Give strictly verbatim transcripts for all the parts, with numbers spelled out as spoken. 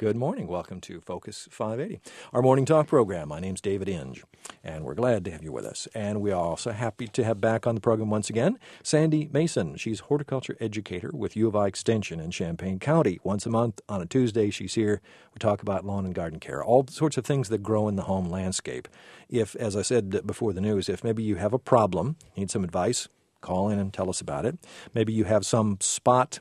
Good morning. Welcome to Focus five eighty, our morning talk program. My name's David Inge, and we're glad to have you with us. And we are also happy to have back on the program once again Sandy Mason. She's horticulture educator with U of I Extension in Champaign County. Once a month on a Tuesday, she's here. We talk about lawn and garden care, all sorts of things that grow in the home landscape. If, as I said before the news, if maybe you have a problem, need some advice, call in and tell us about it. Maybe you have some spot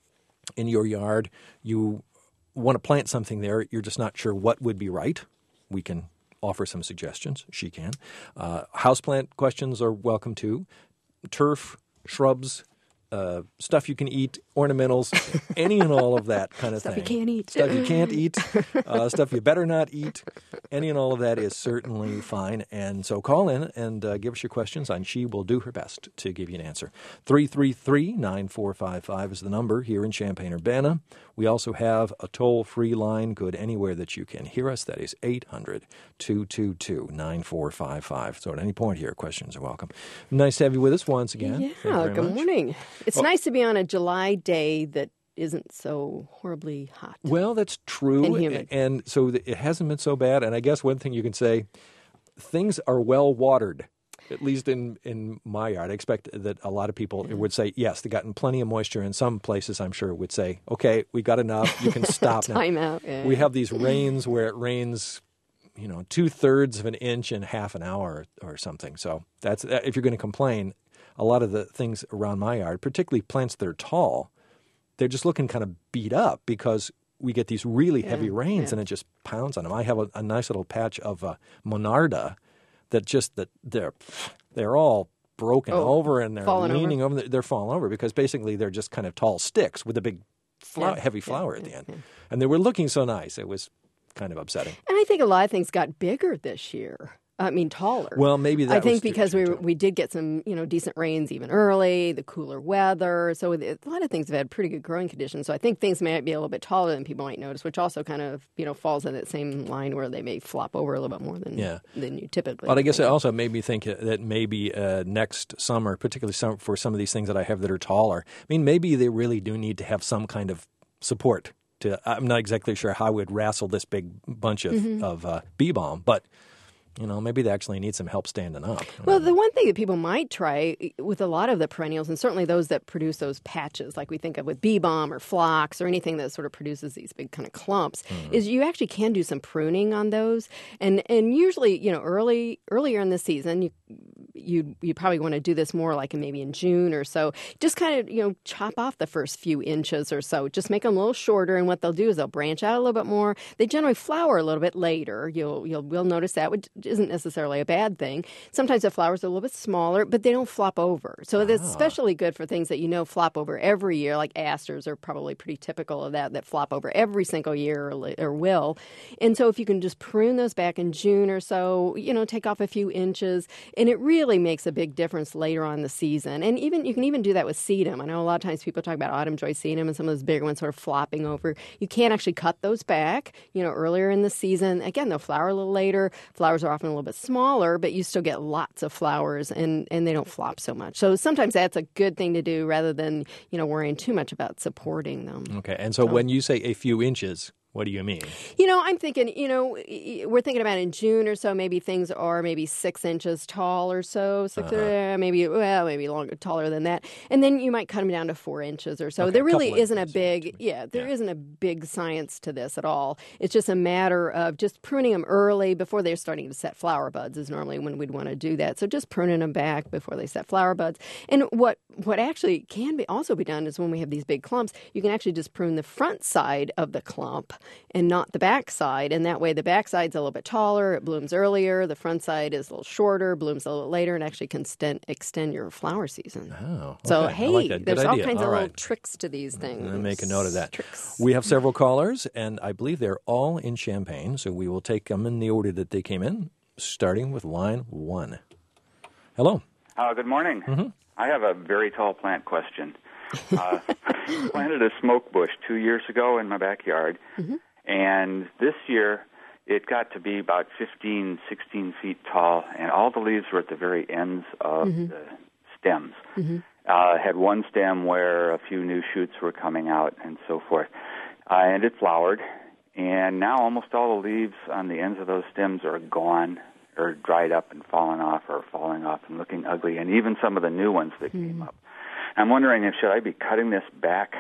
in your yard, you want to plant something there, you're just not sure what would be right. We can offer some suggestions. She can. Uh, houseplant questions are welcome too. Turf, shrubs, uh, stuff you can eat, ornamentals, any and all of that kind of stuff thing. Stuff you can't eat. Stuff you can't eat, uh, stuff you better not eat. Any and all of that is certainly fine. And so call in and uh, give us your questions, and she will do her best to give you an answer. three three three, nine four five five is the number here in Champaign-Urbana. We also have a toll-free line good anywhere that you can hear us. That is eight hundred, two two two, nine four five five. So at any point here, questions are welcome. Nice to have you with us once again. Yeah, good much. morning. It's well, nice to be on a July day that isn't so horribly hot. Well, that's true. And humid. And so it hasn't been so bad. And I guess one thing you can say, things are well watered. At least in, in my yard, I expect that a lot of people yeah. would say, yes, they've gotten plenty of moisture. In some places, I'm sure, would say, okay, we got enough. You can stop now. Time out. Yeah. We have these rains where it rains, you know, two-thirds of an inch in half an hour or something. So that's if you're going to complain, a lot of the things around my yard, particularly plants that are tall, they're just looking kind of beat up because we get these really yeah. heavy rains yeah. and it just pounds on them. I have a, a nice little patch of uh, Monarda that just that they're they're all broken oh, over and they're leaning over. over. They're falling over because basically they're just kind of tall sticks with a big flower, yeah, heavy flower yeah, at the yeah, end. Yeah. And they were looking so nice. It was kind of upsetting. And I think a lot of things got bigger this year. I mean, taller. Well, maybe that I think was because true, we too. we did get some, you know, decent rains even early, the cooler weather. So a lot of things have had pretty good growing conditions. So I think things might be a little bit taller than people might notice, which also kind of, you know, falls in that same line where they may flop over a little bit more than yeah. than you typically. But I guess think. it also made me think that maybe uh, next summer, particularly some, for some of these things that I have that are taller, I mean, maybe they really do need to have some kind of support. To I'm not exactly sure how I would wrestle this big bunch of, mm-hmm. of uh, bee balm, but you know, maybe they actually need some help standing up. Well, the one thing that people might try with a lot of the perennials, and certainly those that produce those patches, like we think of with bee balm or phlox or anything that sort of produces these big kind of clumps, mm. is you actually can do some pruning on those. And and usually, you know, early earlier in the season, you you you probably want to do this more like in maybe in June or so. Just kind of, you know, chop off the first few inches or so. Just make them a little shorter, and what they'll do is they'll branch out a little bit more. They generally flower a little bit later. You'll you'll will notice that, which isn't necessarily a bad thing. Sometimes the flowers are a little bit smaller, but they don't flop over. So ah. it's especially good for things that you know flop over every year, like asters are probably pretty typical of that, that flop over every single year or, or will. And so if you can just prune those back in June or so, you know, take off a few inches, and it really makes a big difference later on in the season. And even you can even do that with sedum. I know a lot of times people talk about autumn joy sedum and some of those bigger ones sort of flopping over. You can actually cut those back, you know, earlier in the season. Again, they'll flower a little later. Flowers are often a little bit smaller, but you still get lots of flowers and, and they don't flop so much. So sometimes that's a good thing to do rather than, you know, worrying too much about supporting them. Okay. And so, so when you say a few inches, what do you mean? You know, I'm thinking, you know, we're thinking about in June or so, maybe things are maybe six inches tall or so, six, uh-huh. maybe, well, maybe longer, taller than that. And then you might cut them down to four inches or so. Okay, there really isn't inches, a big, yeah, there yeah. isn't a big science to this at all. It's just a matter of just pruning them early before they're starting to set flower buds is normally when we'd want to do that. So just pruning them back before they set flower buds. And what, what actually can be also be done is when we have these big clumps, you can actually just prune the front side of the clump and not the back side. And that way the back side's a little bit taller, it blooms earlier, the front side is a little shorter, blooms a little later, and actually can extend, extend your flower season. Oh, okay. So, hey, like there's all idea. kinds all of right. little tricks to these things. I'll make a note of that. Tricks. We have several callers, and I believe they're all in Champaign, so we will take them in the order that they came in, starting with line one. Hello. Uh, good morning. Mm-hmm. I have a very tall plant question. Uh, planted a smoke bush two years ago in my backyard, mm-hmm. and this year it got to be about fifteen, sixteen feet tall, and all the leaves were at the very ends of mm-hmm. the stems. Mm-hmm. Uh, had one stem where a few new shoots were coming out and so forth. Uh, and it flowered, and now almost all the leaves on the ends of those stems are gone, or dried up and fallen off, or falling off and looking ugly, and even some of the new ones that mm. came up. I'm wondering if should I be cutting this back,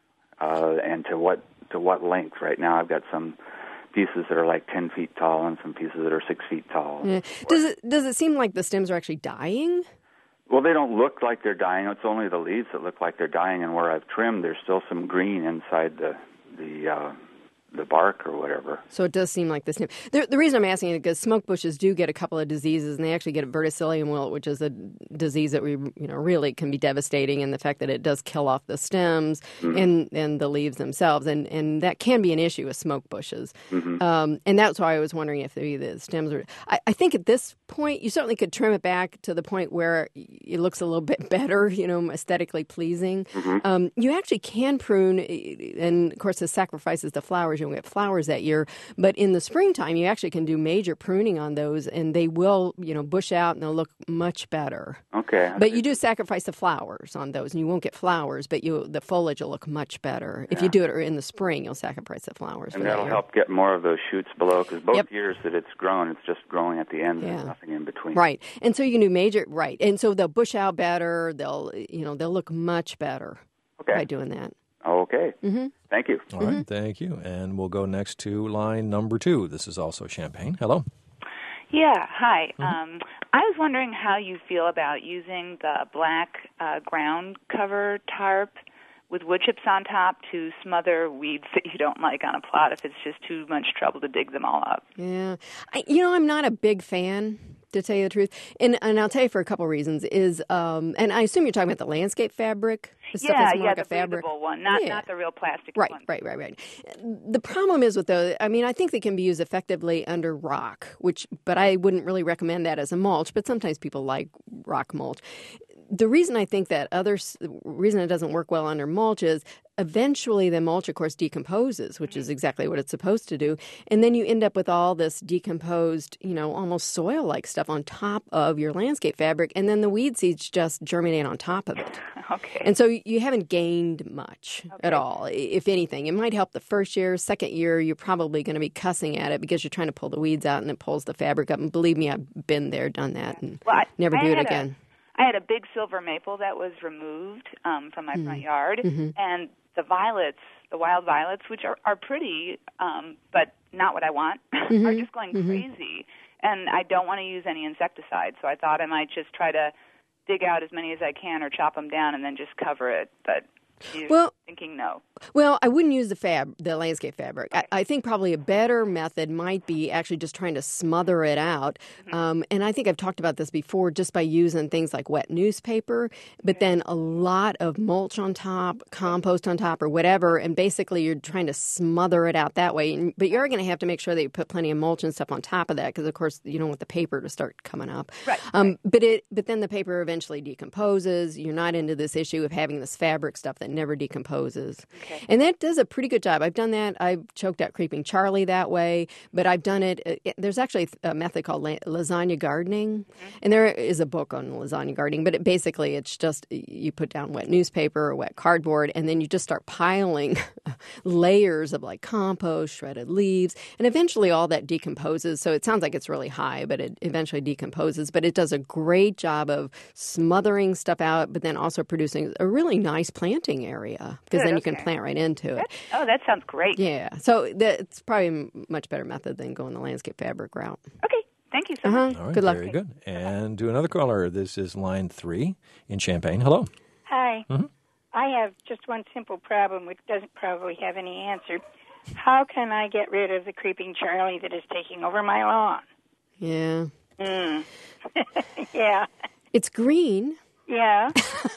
uh, and to what to what length? Right now, I've got some pieces that are like ten feet tall and some pieces that are six feet tall. Yeah. Does it does it seem like the stems are actually dying? Well, they don't look like they're dying. It's only the leaves that look like they're dying, and where I've trimmed, there's still some green inside the the uh, the bark or whatever. So it does seem like the stem. The, the reason I'm asking is because smoke bushes do get a couple of diseases, and they actually get verticillium wilt, which is a disease that we, you know, really can be devastating, and the fact that it does kill off the stems mm-hmm. and, and the leaves themselves, and, and that can be an issue with smoke bushes. Mm-hmm. Um, and that's why I was wondering if the, the stems are. I, I think at this point, you certainly could trim it back to the point where it looks a little bit better, you know, aesthetically pleasing. Mm-hmm. Um, you actually can prune, and of course, this sacrifices the flowers. You'll get flowers that year, but in the springtime, you actually can do major pruning on those, and they will, you know, bush out and they'll look much better. Okay. But you do sacrifice the flowers on those, and you won't get flowers, but you the foliage will look much better. Yeah. If you do it in the spring, you'll sacrifice the flowers. And for that'll that help get more of those shoots below, because both yep. years that it's grown, it's just growing at the end. Yeah. There's nothing in between. Right. And so you can do major, right. And so they'll bush out better. They'll, you know, they'll look much better okay. by doing that. Okay. Mm-hmm. Thank you. All right. Thank you. And we'll go next to line number two. This is also Champaign. Hello. Yeah. Hi. Mm-hmm. Um, I was wondering how you feel about using the black uh, ground cover tarp with wood chips on top to smother weeds that you don't like on a plot if it's just too much trouble to dig them all up. Yeah. I, you know, I'm not a big fan, to tell you the truth. And and I'll tell you for a couple reasons. Is um, and I assume you're talking about the landscape fabric? The stuff yeah, that's more yeah, like the a fabric. breathable one, not, yeah. not the real plastic right, one. Right, right, right, right. The problem is with those, I mean, I think they can be used effectively under rock, which, but I wouldn't really recommend that as a mulch, but sometimes people like rock mulch. The reason I think that other reason it doesn't work well under mulch is eventually the mulch, of course, decomposes, which is exactly what it's supposed to do. And then you end up with all this decomposed, you know, almost soil-like stuff on top of your landscape fabric. And then the weed seeds just germinate on top of it. Okay. And so you haven't gained much okay. at all. If anything, it might help the first year. Second year, you're probably going to be cussing at it because you're trying to pull the weeds out and it pulls the fabric up. And believe me, I've been there, done that, and well, I, never I do it again. A, I had a big silver maple that was removed um, from my mm. front yard, mm-hmm. and the violets, the wild violets, which are, are pretty, um, but not what I want, mm-hmm. are just going mm-hmm. crazy. And I don't want to use any insecticide, so I thought I might just try to dig out as many as I can or chop them down and then just cover it. But you're well, thinking no. Well, I wouldn't use the fab, the landscape fabric. Okay. I, I think probably a better method might be actually just trying to smother it out. Mm-hmm. Um, and I think I've talked about this before, just by using things like wet newspaper, but okay. then a lot of mulch on top, compost on top, or whatever. And basically, you're trying to smother it out that way. And, but you're going to have to make sure that you put plenty of mulch and stuff on top of that, because of course you don't want the paper to start coming up. Right. Um, right. But it, but then the paper eventually decomposes. You're not into this issue of having this fabric stuff that never decomposes. Okay. And that does a pretty good job. I've done that. I've choked out Creeping Charlie that way, but I've done it. it there's actually a method called la- lasagna gardening, mm-hmm. and there is a book on lasagna gardening, but it, basically it's just you put down wet newspaper or wet cardboard, and then you just start piling layers of like compost, shredded leaves, and eventually all that decomposes. So it sounds like it's really high, but it eventually decomposes. But it does a great job of smothering stuff out, but then also producing a really nice planting area, because Good, then you okay. can plant right into it. Oh, that sounds great. Yeah. So that's probably a much better method than going the landscape fabric route. Okay. Thank you so uh-huh. much. All right, good luck. Very good. And to another caller, this is line three in Champaign. Hello. Hi. Mm-hmm. I have just one simple problem which doesn't probably have any answer. How can I get rid of the Creeping Charlie that is taking over my lawn? Yeah. Mm. yeah. It's green. Yeah.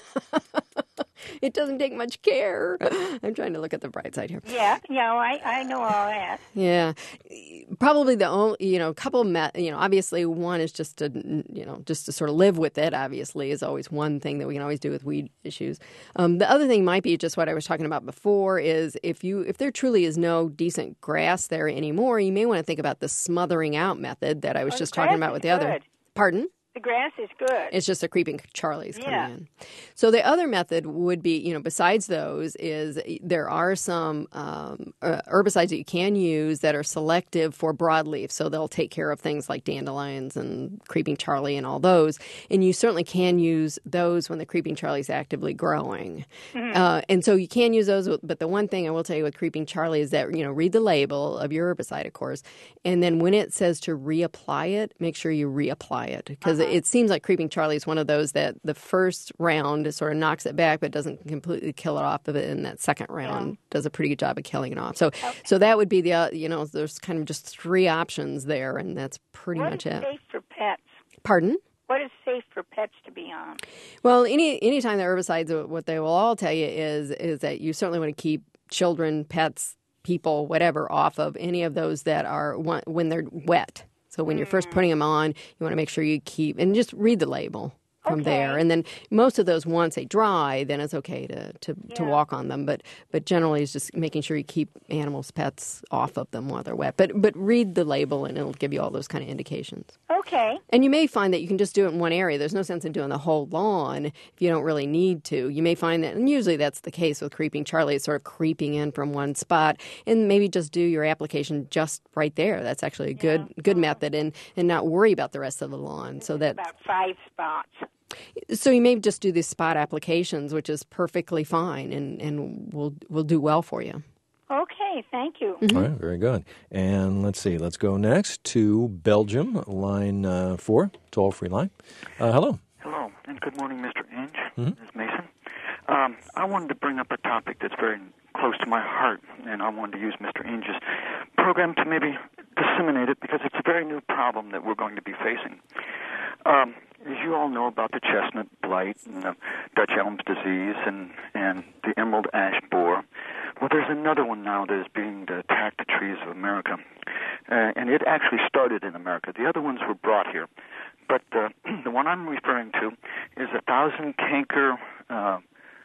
It doesn't take much care. I'm trying to look at the bright side here. Yeah, yeah, I, I know all that. Yeah. Probably the only, you know, couple, me- you know, obviously one is just to, you know, just to sort of live with it, obviously, is always one thing that we can always do with weed issues. Um, the other thing might be just what I was talking about before is if you, if there truly is no decent grass there anymore, you may want to think about the smothering out method that I was Oh, just the talking grass about with is the other. good. Pardon? The grass is good. It's just the creeping Charlies coming Yeah. in. So the other method would be, you know, besides those, is there are some um, uh, herbicides that you can use that are selective for broadleaf. So they'll take care of things like dandelions and creeping Charlie and all those. And you certainly can use those when the creeping Charlie is actively growing. Mm-hmm. Uh, and so you can use those. But the one thing I will tell you with creeping Charlie is that, you know, read the label of your herbicide, of course. And then when it says to reapply it, make sure you reapply it. Because uh-huh. it seems like creeping Charlie is one of those that the first round sort of knocks it back, but doesn't completely kill it off of it. And that second round yeah. does a pretty good job of killing it off. So, okay. so that would be the uh, you know, there's kind of just three options there, and that's pretty what much is it. Safe for pets? Pardon? What is safe for pets to be on? Well, any anytime the herbicides, what they will all tell you is is that you certainly want to keep children, pets, people, whatever, off of any of those that are when they're wet. So when you're first putting them on, you want to make sure you keep, and just read the label from okay. there. And then most of those, once they dry, then it's okay to, to, yeah. to walk on them. But but generally it's just making sure you keep animals, pets off of them while they're wet. But but read the label and it'll give you all those kind of indications. Okay. And you may find that you can just do it in one area. There's no sense in doing the whole lawn if you don't really need to. You may find that, and usually that's the case with creeping Charlie, it's sort of creeping in from one spot, and maybe just do your application just right there. That's actually a good yeah. good method, and, and not worry about the rest of the lawn. So that about five spots. So you may just do these spot applications, which is perfectly fine, and, and will will do well for you. Okay, thank you. Mm-hmm. All right, very good. And let's see, let's go next to Belgium, line uh, four, toll-free line. Uh, hello. Hello, and good morning, Mister Inge, Mm-hmm. Miz Mason. Um, I wanted to bring up a topic that's very close to my heart, and I wanted to use Mister Inge's program to maybe disseminate it because it's a very new problem that we're going to be facing. Um, as you all know about the chestnut blight and the Dutch elm's disease and, and the emerald ash borer, well, there's another one now that is being to attack the trees of America, uh, and it actually started in America. The other ones were brought here, but uh, the one I'm referring to is a thousand canker. Uh,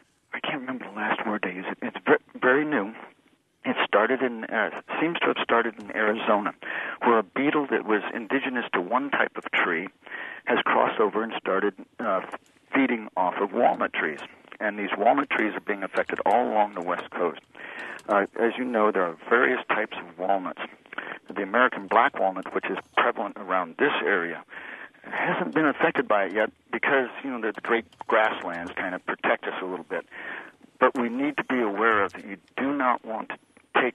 I can't remember the last word they use. It. It's very, very new. It started in uh, seems to have started in Arizona, where a beetle that was indigenous to one type of tree has crossed over and started uh, feeding off of walnut trees. And these walnut trees are being affected all along the West Coast. Uh, as you know, there are various types of walnuts. The American black walnut, which is prevalent around this area, hasn't been affected by it yet because, you know, the great grasslands kind of protect us a little bit. But we need to be aware of that you do not want to take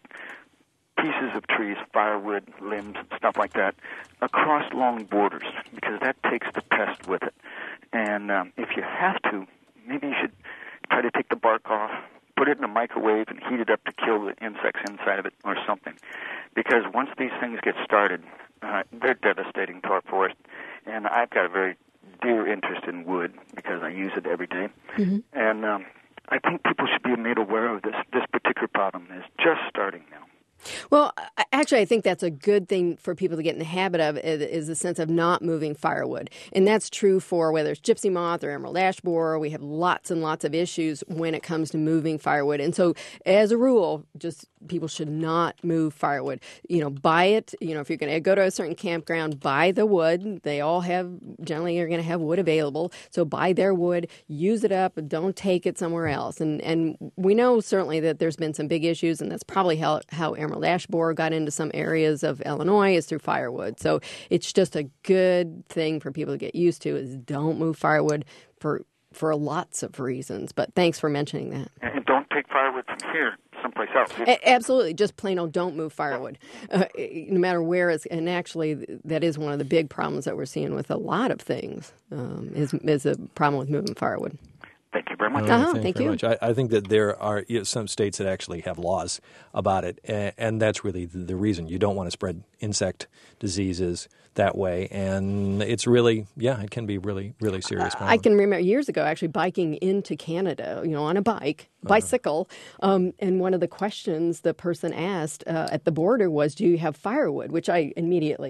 pieces of trees, firewood, limbs, stuff like that, across long borders because that takes the pest with it. And um, if you have to, maybe you should try to take the bark off, put it in a microwave and heat it up to kill the insects inside of it or something. Because once these things get started, uh, they're devastating to our forest. And I've got a very dear interest in wood because I use it every day. Mm-hmm. And um, I think people should be made aware of this. This particular problem is just starting now. Well, actually, I think that's a good thing for people to get in the habit of is the sense of not moving firewood. And that's true for whether it's gypsy moth or emerald ash borer. We have lots and lots of issues when it comes to moving firewood. And so as a rule, just people should not move firewood. You know, buy it. You know, if you're going to go to a certain campground, buy the wood. They all have, generally are going to have wood available. So buy their wood, use it up, don't take it somewhere else. And and we know certainly that there's been some big issues, and that's probably how, how emerald ash borer got into some areas of Illinois is through firewood. So it's just a good thing for people to get used to is don't move firewood for for lots of reasons. But thanks for mentioning that. And don't take firewood from here someplace else. A- absolutely. Just plain old don't move firewood, uh, no matter where it's. And actually, that is one of the big problems that we're seeing with a lot of things um, is, is a problem with moving firewood. Thank you very much. Uh-huh, thank, thank very you. Much. I, I think that there are you know, some states that actually have laws about it, and, and that's really the, the reason. You don't want to spread insect diseases that way, and it's really, yeah, it can be really, really serious problem. I can remember years ago actually biking into Canada, you know, on a bike, bicycle, uh-huh. um, and one of the questions the person asked uh, at the border was, do you have firewood? Which I immediately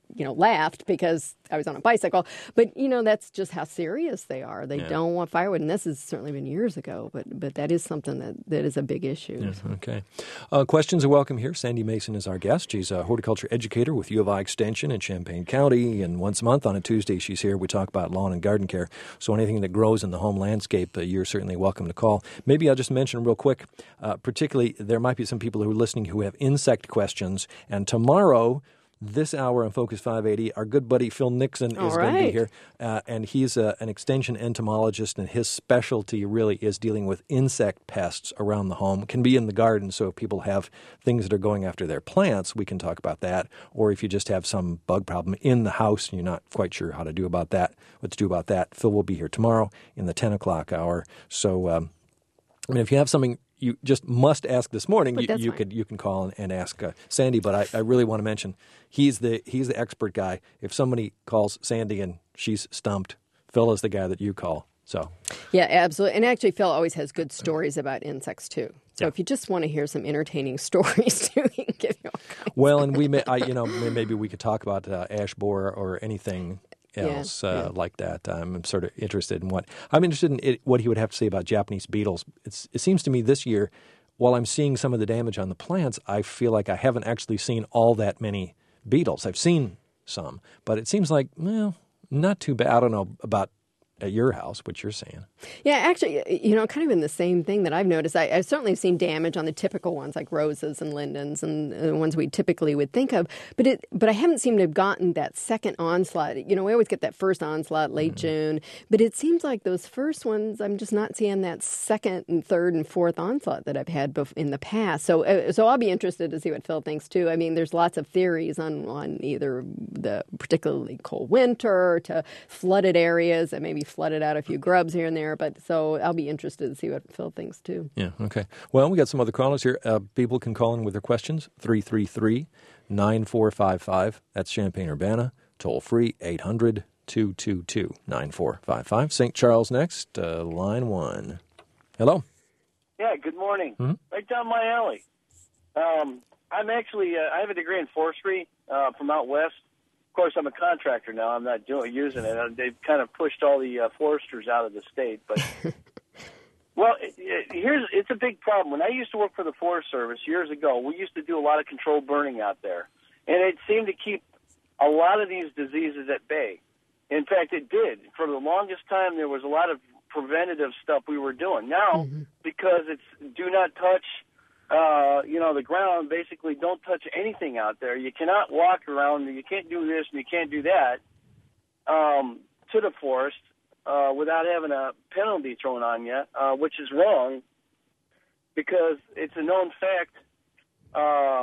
you know, laughed because I was on a bicycle. But, you know, that's just how serious they are. They Yeah. don't want firewood. And this has certainly been years ago, but but that is something that, that is a big issue. Yeah, okay. Uh, questions are welcome here. Sandy Mason is our guest. She's a horticulture educator with U of I Extension in Champaign County. And once a month on a Tuesday, she's here. We talk about lawn and garden care. So anything that grows in the home landscape, uh, you're certainly welcome to call. Maybe I'll just mention real quick, uh, particularly there might be some people who are listening who have insect questions. And tomorrow, this hour on Focus five eighty, our good buddy Phil Nixon All is going to be right. here. Uh, and he's a, an extension entomologist, and his specialty really is dealing with insect pests around the home. It can be in the garden, so if people have things that are going after their plants, we can talk about that. Or if you just have some bug problem in the house and you're not quite sure how to do about that, what to do about that, Phil will be here tomorrow in the ten o'clock hour. So, um, I mean, if you have something you just must ask this morning, But you, that's you fine. could you can call and, and ask uh, Sandy. But I, I really want to mention he's the he's the expert guy. If somebody calls Sandy and she's stumped, Phil is the guy that you call. So Yeah, absolutely. And actually, Phil always has good stories about insects, too. So Yeah. if you just want to hear some entertaining stories, too, he can give you all kinds. well, and we may I, you know may- maybe we could talk about uh, ash borer or anything else Yeah, uh, yeah. like that. I'm sort of interested in what I'm interested in it, what he would have to say about Japanese beetles. It's, it seems to me this year, while I'm seeing some of the damage on the plants, I feel like I haven't actually seen all that many beetles. I've seen some, but it seems like, well, not too bad. I don't know about at your house, what you're saying. Yeah, actually, you know, kind of in the same thing that I've noticed. I, I've certainly seen damage on the typical ones like roses and lindens and the ones we typically would think of. But it, but I haven't seemed to have gotten that second onslaught. You know, we always get that first onslaught late Mm-hmm. June, but it seems like those first ones, I'm just not seeing that second and third and fourth onslaught that I've had bef- in the past. So, uh, so I'll be interested to see what Phil thinks too. I mean, there's lots of theories on on either the particularly cold winter to flooded areas that maybe flooded out a few grubs here and there. But so I'll be interested to see what Phil thinks too. Yeah, okay. Well, we got some other callers here. Uh, people can call in with their questions, three three three, nine four five five. That's Champaign-Urbana. Toll free, eight hundred, two two two, nine four five five. Saint Charles next, uh, line one. Hello. Yeah, good morning. Mhm. Right down my alley. Um, I'm actually, uh, I have a degree in forestry uh, from out west. Of course, I'm a contractor now. I'm not doing using it. Uh, They've kind of pushed all the uh, foresters out of the state. But well, it, it, here's it's a big problem. When I used to work for the Forest Service years ago, we used to do a lot of controlled burning out there, and it seemed to keep a lot of these diseases at bay. In fact, it did. For the longest time, there was a lot of preventative stuff we were doing. Now, because it's do not touch, uh, you know, the ground, basically don't touch anything out there. You cannot walk around, you can't do this and you can't do that um, to the forest uh, without having a penalty thrown on you, uh, which is wrong because it's a known fact. Uh,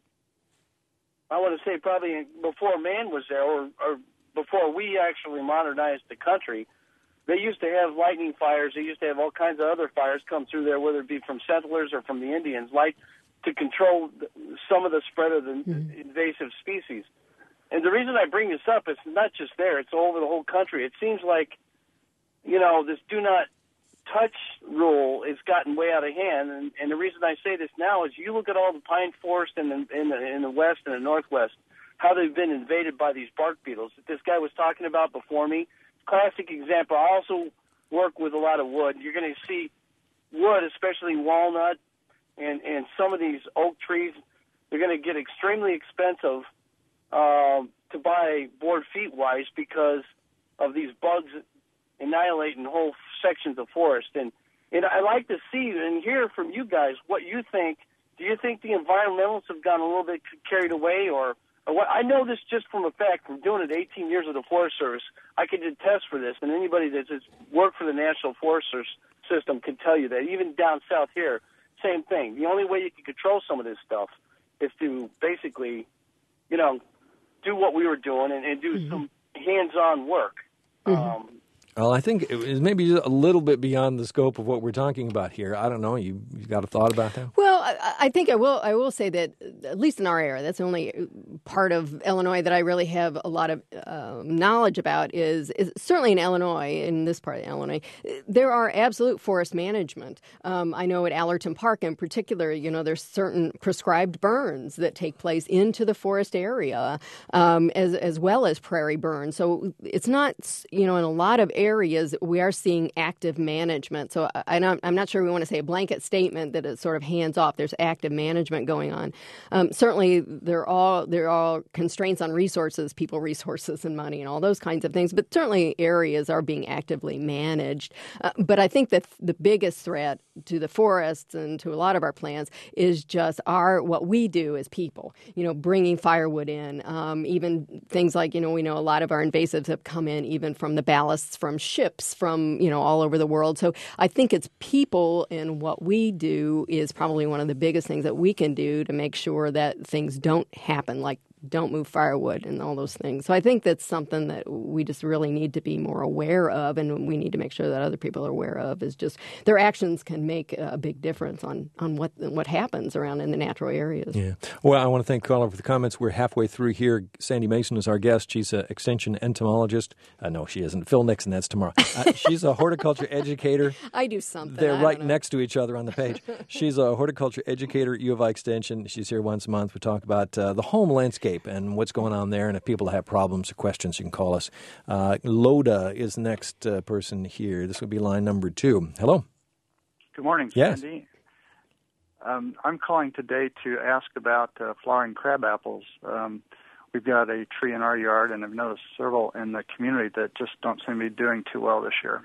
I want to say probably before man was there or, or before we actually modernized the country, they used to have lightning fires. They used to have all kinds of other fires come through there, whether it be from settlers or from the Indians, like to control some of the spread of the mm-hmm. invasive species. And the reason I bring this up, it's not just there. It's all over the whole country. It seems like, you know, this do not touch rule has gotten way out of hand. And, and the reason I say this now is you look at all the pine forest in the, in the, in the west and the northwest, how they've been invaded by these bark beetles that this guy was talking about before me. Classic example. I also work with a lot of wood. You're going to see wood, especially walnut and, and some of these oak trees, they're going to get extremely expensive uh, to buy board feet-wise because of these bugs annihilating whole sections of forest. And, and I like to see and hear from you guys what you think. Do you think the environmentalists have gone a little bit carried away or or what? I know this just from a fact from doing it eighteen years with the Forest Service. I can attest for this, and anybody that's worked for the National Forest System can tell you that. Even down south here, same thing. The only way you can control some of this stuff is to basically, you know, do what we were doing and, and do mm-hmm. some hands-on work. Mm-hmm. Um, Well, I think it was maybe a little bit beyond the scope of what we're talking about here. I don't know. You, you got a thought about that? Well, I, I think I will. I will say that at least in our area, that's the only part of Illinois that I really have a lot of uh, knowledge about. Is, is certainly in Illinois, in this part of Illinois, there are absolute forest management. Um, I know at Allerton Park, in particular, you know, there's certain prescribed burns that take place into the forest area, um, as as well as prairie burns. So it's not, you know, in a lot of areas we are seeing active management. So I, I'm not sure we want to say a blanket statement that it's sort of hands off. There's active management going on. Um, certainly, there are all there are all constraints on resources, people resources, and money, and all those kinds of things. But certainly, areas are being actively managed. Uh, but I think that the biggest threat to the forests and to a lot of our plants is just our what we do as people. You know, bringing firewood in, um, even things like, you know, we know a lot of our invasives have come in even from the ballasts from ships from, you know, all over the world. So I think it's people, and what we do is probably one of the biggest things that we can do to make sure that things don't happen, like don't move firewood and all those things. So I think that's something that we just really need to be more aware of, and we need to make sure that other people are aware of, is just their actions can make a big difference on, on what what happens around in the natural areas. Yeah. Well, I want to thank Carla for the comments. We're halfway through here. Sandy Mason is our guest. She's an extension entomologist. Uh, no, she isn't. Phil Nixon, that's tomorrow. Uh, she's a horticulture educator. I do something. They're I right next to each other on the page. She's a horticulture educator at U of I Extension. She's here once a month. We talk about uh, the home landscape and what's going on there. And if people have problems or questions, you can call us. Uh, Loda is the next uh, person here. This would be line number two. Hello. Good morning, yes. Sandy. Um, I'm calling today to ask about uh, flowering crab apples. Um, we've got a tree in our yard, and I've noticed several in the community that just don't seem to be doing too well this year.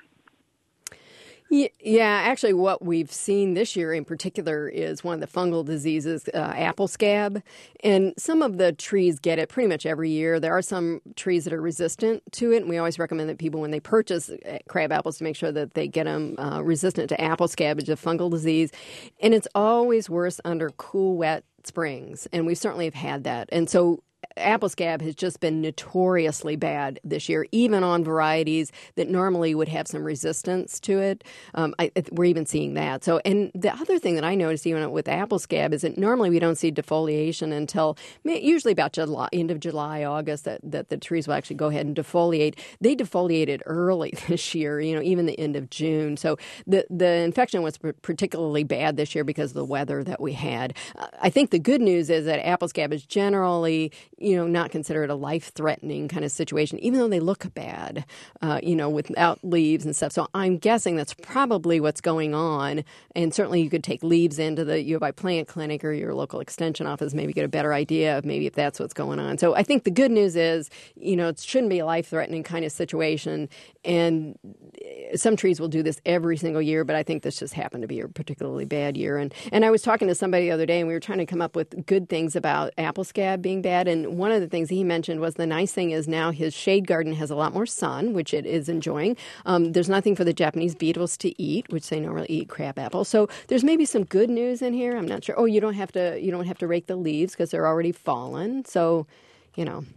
Yeah, actually what we've seen this year in particular is one of the fungal diseases, uh, apple scab. And some of the trees get it pretty much every year. There are some trees that are resistant to it, and we always recommend that people, when they purchase crab apples, to make sure that they get them uh, resistant to apple scab, which is a fungal disease. And it's always worse under cool, wet springs, and we certainly have had that. And so apple scab has just been notoriously bad this year, even on varieties that normally would have some resistance to it. Um, I, we're even seeing that. So, and the other thing that I noticed even with apple scab is that normally we don't see defoliation until usually about July, end of July, August, that, that the trees will actually go ahead and defoliate. They defoliated early this year, you know, even the end of June. So the, the infection was particularly bad this year because of the weather that we had. Uh, I think the good news is that apple scab is generally, you know, not considered a life-threatening kind of situation, even though they look bad, uh, you know, without leaves and stuff. So I'm guessing that's probably what's going on. And certainly you could take leaves into the U of I plant clinic or your local extension office, maybe get a better idea of maybe if that's what's going on. So I think the good news is, you know, it shouldn't be a life-threatening kind of situation. And some trees will do this every single year, but I think this just happened to be a particularly bad year. And and I was talking to somebody the other day, and we were trying to come up with good things about apple scab being bad. And one of the things he mentioned was the nice thing is now his shade garden has a lot more sun, which it is enjoying. Um, there's nothing for the Japanese beetles to eat, which they normally eat crab apples. So there's maybe some good news in here. I'm not sure. Oh, you don't have to you don't have to rake the leaves because they're already fallen. So, you know.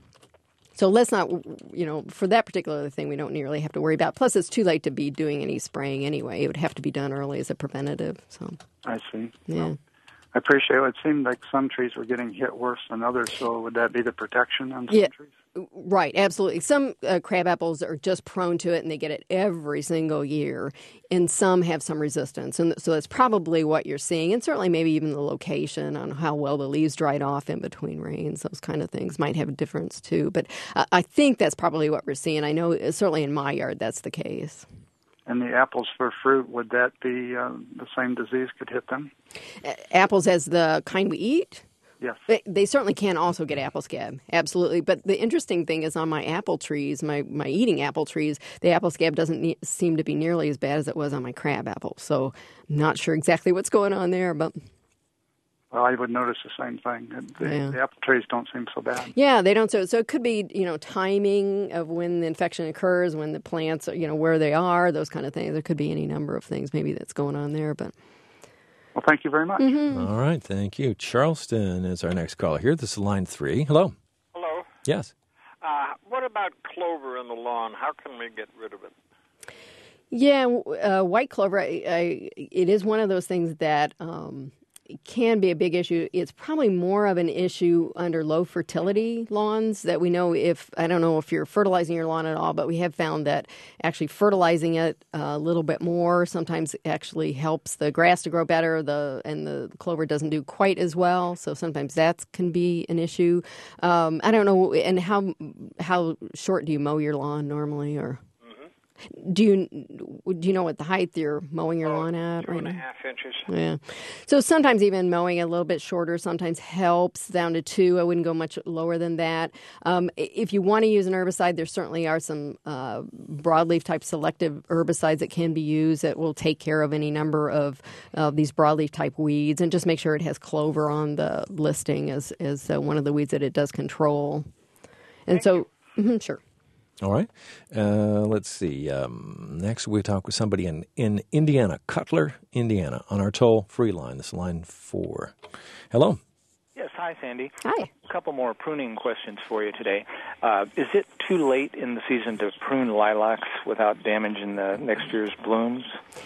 So let's not, you know, for that particular thing, we don't nearly have to worry about. Plus, it's too late to be doing any spraying anyway. It would have to be done early as a preventative. So I see. Yeah. Well, I appreciate it. It seemed like some trees were getting hit worse than others. So would that be the protection on some yeah. trees? Right, absolutely. Some uh, crab apples are just prone to it, and they get it every single year. And some have some resistance. And so that's probably what you're seeing. And certainly maybe even the location on how well the leaves dried off in between rains, those kind of things might have a difference too. But uh, I think that's probably what we're seeing. I know certainly in my yard that's the case. And the apples for fruit, would that be uh, the same disease could hit them? Apples as the kind we eat? Yes. They, they certainly can also get apple scab, absolutely. But the interesting thing is on my apple trees, my, my eating apple trees, the apple scab doesn't ne- seem to be nearly as bad as it was on my crab apples. So not sure exactly what's going on there, but... Well, I would notice the same thing. The, yeah. the apple trees don't seem so bad. Yeah, they don't. So, so it could be, you know, timing of when the infection occurs, when the plants, are, you know, where they are, those kind of things. There could be any number of things maybe that's going on there, but... Well, thank you very much. Mm-hmm. All right, thank you. Charleston is our next caller here. This is line three. Hello. Hello. Yes. Uh, what about clover in the lawn? How can we get rid of it? Yeah, uh, white clover, I, I, it is one of those things that... Um, can be a big issue. It's probably more of an issue under low fertility lawns that we know if, I don't know if you're fertilizing your lawn at all, but we have found that actually fertilizing it a little bit more sometimes actually helps the grass to grow better, the and the clover doesn't do quite as well. So sometimes that can be an issue. Um, I don't know. And how how short do you mow your lawn normally, or? Do you do you know what the height you're mowing your oh, lawn at two right and a now? half inches. Yeah. So sometimes even mowing a little bit shorter sometimes helps, down to two. I wouldn't go much lower than that. Um, if you want to use an herbicide, there certainly are some uh, broadleaf type selective herbicides that can be used that will take care of any number of uh, these broadleaf type weeds, and just make sure it has clover on the listing as, as uh, one of the weeds that it does control. And Thank so, mm-hmm, sure. All right. Uh, let's see. Um, next, we talk with somebody in, in Indiana, Cutler, Indiana, on our toll-free line. This is line four. Hello. Yes. Hi, Sandy. Hi. A couple more pruning questions for you today. Uh, is it too late in the season to prune lilacs without damaging the next year's blooms?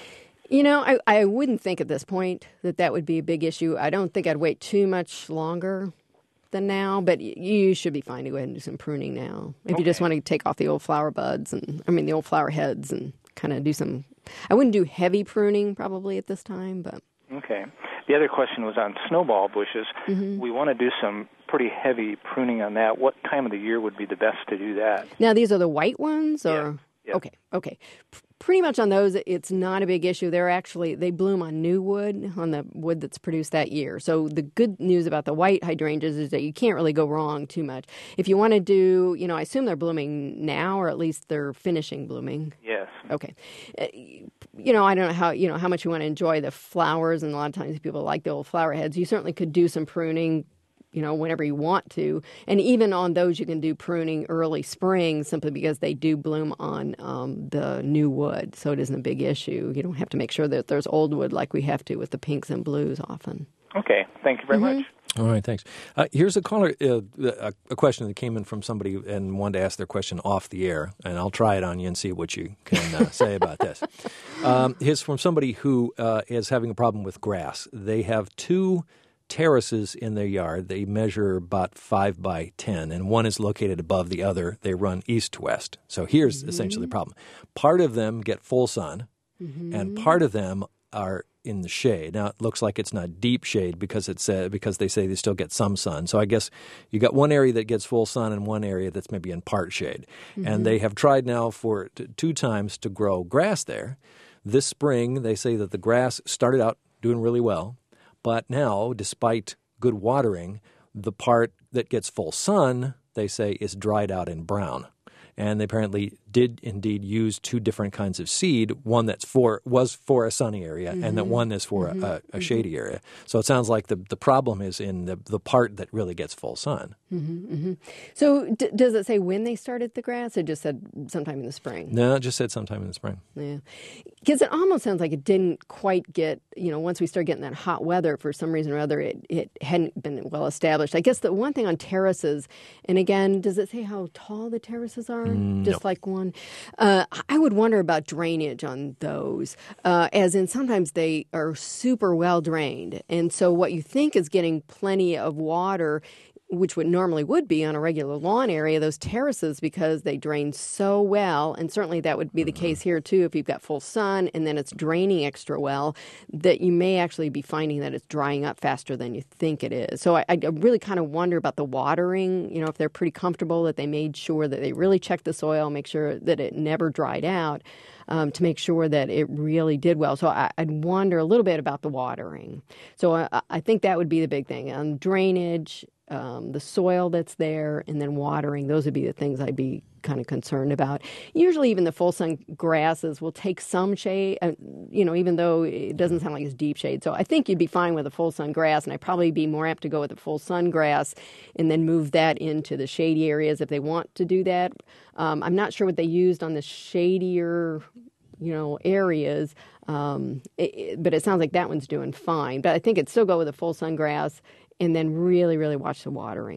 You know, I, I wouldn't think at this point that that would be a big issue. I don't think I'd wait too much longer than now, but you should be fine to go ahead and do some pruning now. If okay. you just want to take off the old flower buds and, I mean, the old flower heads and kind of do some, I wouldn't do heavy pruning probably at this time, but. Okay. The other question was on snowball bushes. Mm-hmm. We want to do some pretty heavy pruning on that. What time of the year would be the best to do that? Now, these are the white ones, or? Yeah. Yeah. Okay, okay. P- pretty much on those, it's not a big issue. They're actually, they bloom on new wood, on the wood that's produced that year. So the good news about the white hydrangeas is that you can't really go wrong too much. If you want to do, you know, I assume they're blooming now, or at least they're finishing blooming. Yes. Okay. Uh, you know, I don't know how, you know, how much you want to enjoy the flowers, and a lot of times people like the old flower heads. You certainly could do some pruning, you know, whenever you want to. And even on those, you can do pruning early spring simply because they do bloom on um, the new wood. So it isn't a big issue. You don't have to make sure that there's old wood like we have to with the pinks and blues often. Okay. Thank you very mm-hmm. much. All right, thanks. Uh, here's a caller, uh, a, a question that came in from somebody and wanted to ask their question off the air, and I'll try it on you and see what you can uh, say about this. Um, here's from somebody who uh, is having a problem with grass. They have two terraces in their yard. They measure about five by ten, and one is located above the other. They run east to west. So here's mm-hmm. essentially the problem. Part of them get full sun, mm-hmm. and part of them are in the shade. Now, it looks like it's not deep shade because it's uh, because they say they still get some sun. So I guess you got one area that gets full sun and one area that's maybe in part shade. Mm-hmm. And they have tried now for t- two times to grow grass there. This spring, they say that the grass started out doing really well. But now, despite good watering, the part that gets full sun, they say, is dried out and brown. And they apparently did indeed use two different kinds of seed, one that's for was for a sunny area mm-hmm. and that one is for mm-hmm. a, a shady area. So it sounds like the, the problem is in the, the part that really gets full sun. Mm-hmm, mm-hmm. So d- does it say when they started the grass? It just said sometime in the spring? No, it just said sometime in the spring. Yeah. Because it almost sounds like it didn't quite get, you know, once we started getting that hot weather, for some reason or other, it, it hadn't been well established. I guess the one thing on terraces, and again, does it say how tall the terraces are? Mm, just no. like one. Uh, I would wonder about drainage on those, uh, as in sometimes they are super well drained. And so what you think is getting plenty of water, which would normally would be on a regular lawn area, those terraces, because they drain so well, and certainly that would be the case here too if you've got full sun and then it's draining extra well, that you may actually be finding that it's drying up faster than you think it is. So I, I really kind of wonder about the watering, you know, if they're pretty comfortable that they made sure that they really checked the soil, make sure that it never dried out. Um, to make sure that it really did well. So I, I'd wonder a little bit about the watering. So I, I think that would be the big thing. Um, drainage, um, the soil that's there, and then watering. Those would be the things I'd be kind of concerned about. Usually even the full sun grasses will take some shade, uh, you know, even though it doesn't sound like it's deep shade. So I think you'd be fine with a full sun grass, and I'd probably be more apt to go with a full sun grass and then move that into the shady areas if they want to do that. Um, I'm not sure what they used on the shadier, you know, areas, um, it, it, but it sounds like that one's doing fine. But I think it'd still go with a full sun grass and then really, really watch the watering.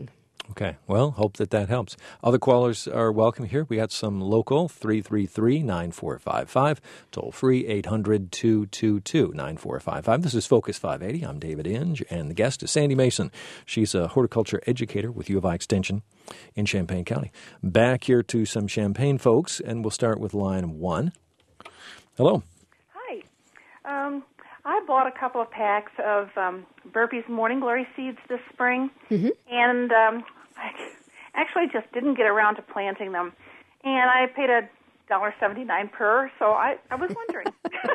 Okay. Well, hope that that helps. Other callers are welcome here. We got some local, three three three, nine four five five, toll free, eight hundred, two two two, nine four five five. This is Focus five eighty. I'm David Inge, and the guest is Sandy Mason. She's a horticulture educator with U of I Extension in Champaign County. Back here to some Champaign folks, and we'll start with line one. Hello. Hi. Um, I bought a couple of packs of um, Burpee's Morning Glory seeds this spring, mm-hmm. and um, I actually just didn't get around to planting them. And I paid a one dollar seventy-nine per, so I, I was wondering,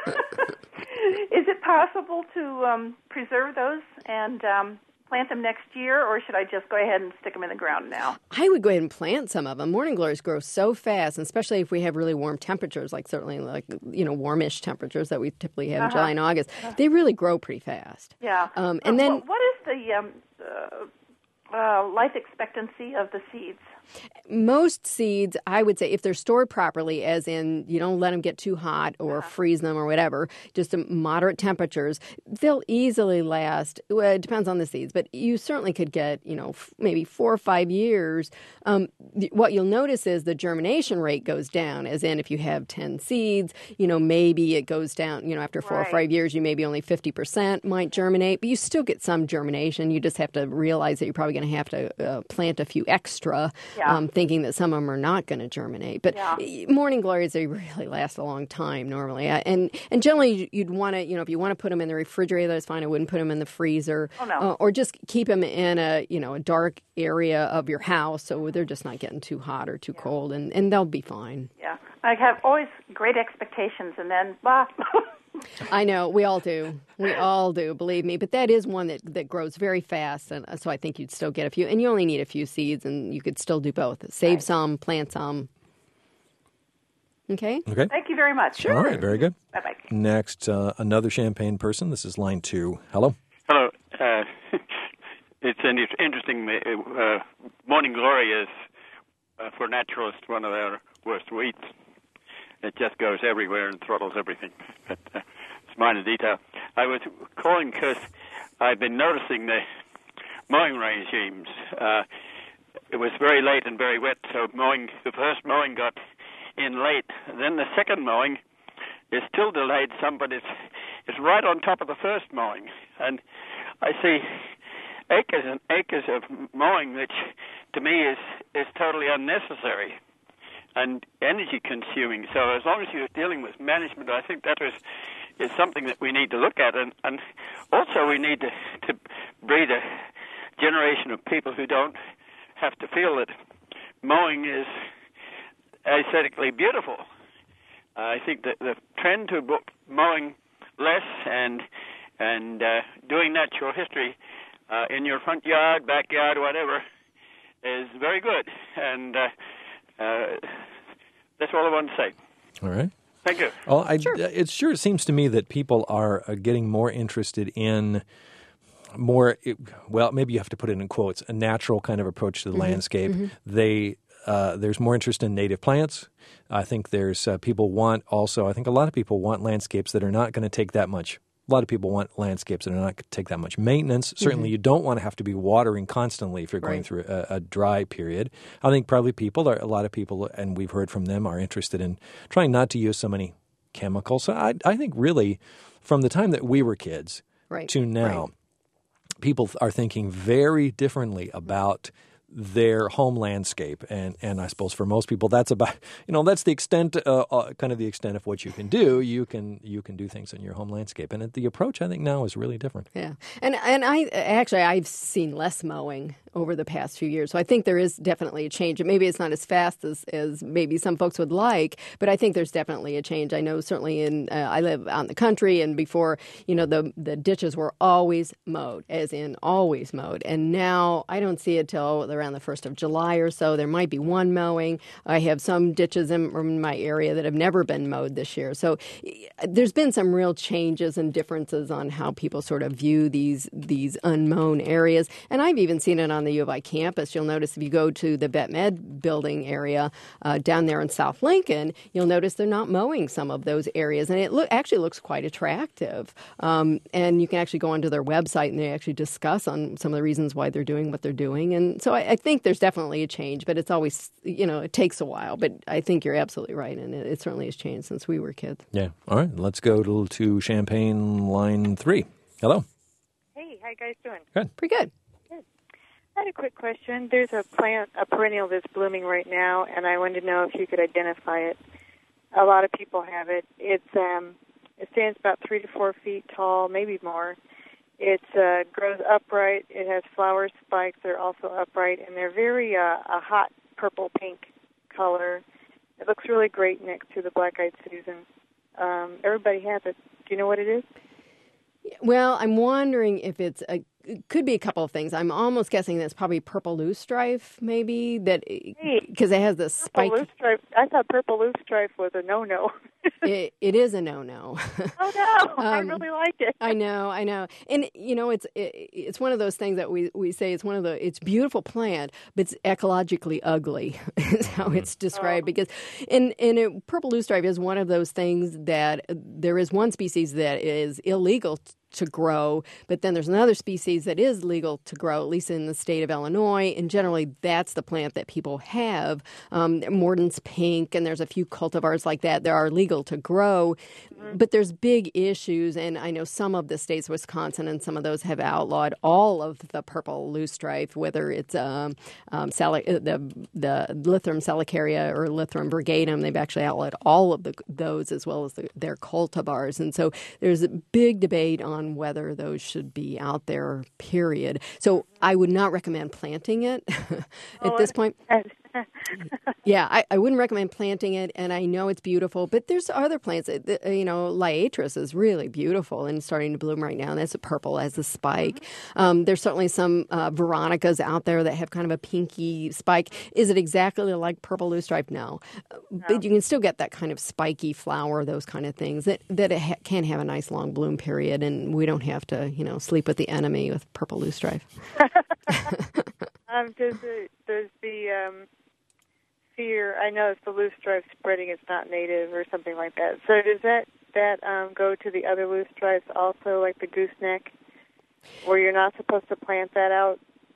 is it possible to um, preserve those and um, plant them next year, or should I just go ahead and stick them in the ground now? I would go ahead and plant some of them. Morning Glories grow so fast, and especially if we have really warm temperatures, like certainly like, you know, warmish temperatures that we typically have uh-huh. in July and August. They really grow pretty fast. Yeah. Um, and uh, then, what is the um, uh, uh, life expectancy of the seeds? Most seeds, I would say, if they're stored properly, as in you don't let them get too hot or uh-huh. freeze them or whatever, just at moderate temperatures, they'll easily last. Well, it depends on the seeds, but you certainly could get, you know, f- maybe four or five years. Um, th- what you'll notice is the germination rate goes down, as in if you have ten seeds, you know, maybe it goes down, you know, after four right. or five years, you maybe only fifty percent might germinate, but you still get some germination. You just have to realize that you're probably going to have to uh, plant a few extra. Yeah. Um, thinking that some of them are not going to germinate. But yeah. Morning Glories, they really last a long time normally. And and generally you'd want to, you know, if you want to put them in the refrigerator, that's fine. I wouldn't put them in the freezer. Oh, no. Uh, or just keep them in a, you know, a dark area of your house so they're just not getting too hot or too yeah. cold, and, and they'll be fine. Yeah. I have always great expectations, and then, bah. I know, we all do. We all do, believe me. But that is one that, that grows very fast, and so I think you'd still get a few. And you only need a few seeds, and you could still do both. Save right. some, plant some. Okay? Okay. Thank you very much. Sure. All right, very good. Bye-bye. Next, uh, another Champaign person. This is line two. Hello. Hello. Uh, it's an interesting. Uh, Morning Glory is, uh, for naturalists, one of our worst weeds. It just goes everywhere and throttles everything. But uh, it's minor detail. I was calling because I've been noticing the mowing regimes. Uh, it was very late and very wet, so mowing the first mowing got in late. Then the second mowing is still delayed some, but it's it's right on top of the first mowing. And I see acres and acres of mowing, which to me is, is totally unnecessary and energy consuming. So as long as you're dealing with management, I think that is is something that we need to look at. And, and also we need to, to breed a generation of people who don't have to feel that mowing is aesthetically beautiful. Uh, I think that the trend to mowing less and and uh, doing natural history uh, in your front yard, backyard, whatever, is very good. And uh, uh, that's all I want to say. All right. Thank you. Well, I, sure. it sure seems to me that people are uh, getting more interested in more, well, maybe you have to put it in quotes, a natural kind of approach to the mm-hmm. landscape. Mm-hmm. They uh, there's more interest in native plants. I think there's uh, people want also, I think a lot of people want landscapes that are not going to take that much. A lot of people want landscapes that are not going to take that much maintenance. Certainly mm-hmm. you don't want to have to be watering constantly if you're going right. through a, a dry period. I think probably people, are, a lot of people, and we've heard from them, are interested in trying not to use so many chemicals. So I, I think really from the time that we were kids right. to now, right. people are thinking very differently about their home landscape, and, and I suppose for most people that's about, you know, that's the extent, uh, uh, kind of the extent of what you can do. You can you can do things in your home landscape, and the approach I think now is really different. Yeah, and and I actually I've seen less mowing over the past few years, so I think there is definitely a change. Maybe it's not as fast as, as maybe some folks would like, but I think there's definitely a change. I know certainly in uh, I live out in the country, and before, you know, the the ditches were always mowed, as in always mowed, and now I don't see it till around the first of July or so. There might be one mowing. I have some ditches in, in my area that have never been mowed this year. So there's been some real changes and differences on how people sort of view these these unmown areas. And I've even seen it on on the U of I campus, you'll notice if you go to the Vet Med building area uh, down there in South Lincoln, you'll notice they're not mowing some of those areas. And it lo- actually looks quite attractive. Um, and you can actually go onto their website and they actually discuss on some of the reasons why they're doing what they're doing. And so I, I think there's definitely a change, but it's always, you know, it takes a while. But I think you're absolutely right. And it, it certainly has changed since we were kids. Yeah. All right. Let's go to, to Champaign line three. Hello. Hey, how you guys doing? Good. Pretty good. Good. I had a quick question. There's a plant, a perennial that's blooming right now, and I wanted to know if you could identify it. A lot of people have it. It's um, it stands about three to four feet tall, maybe more. It uh, grows upright. It has flower spikes. They're also upright, and they're very uh, a hot purple pink color. It looks really great next to the black-eyed Susan. Um, everybody has it. Do you know what it is? Well, I'm wondering if it's a, it could be a couple of things. I'm almost guessing that's probably purple loosestrife, maybe, that because it has the spike. Purple loosestrife. I thought purple loosestrife was a no-no. it, it is a no-no. Oh no! um, I really like it. I know, I know, and you know, it's it, it's one of those things that we, we say it's one of the it's a beautiful plant, but it's ecologically ugly. Is how it's described Oh. because, and and it, purple loosestrife is one of those things that there is one species that is illegal t- to grow, but then there's another species that is legal to grow, at least in the state of Illinois, and generally that's the plant that people have. Um, Morton's pink, and there's a few cultivars like that that are legal to grow, mm-hmm. but there's big issues, and I know some of the states, Wisconsin, and some of those have outlawed all of the purple loosestrife, whether it's um, um, sali- the the Lythrum salicaria or Lythrum brigatum. They've actually outlawed all of the, those as well as the, their cultivars, and so there's a big debate on whether those should be out there, period. So I would not recommend planting it at oh, this point. Yeah, I, I wouldn't recommend planting it, and I know it's beautiful, but there's other plants. That, you know, Liatris is really beautiful and starting to bloom right now, and that's a purple as a spike. Mm-hmm. Um, there's certainly some uh, Veronicas out there that have kind of a pinky spike. Is it exactly like purple loosestrife? No. no. But you can still get that kind of spiky flower, those kind of things, that, that it ha- can have a nice long bloom period, and we don't have to, you know, sleep with the enemy with purple loosestrife. um, does the, does the um, fear, I know it's the loosestrife spreading, it's not native or something like that. So does that, that um, go to the other loosestrifes also, like the gooseneck, where you're not supposed to plant that out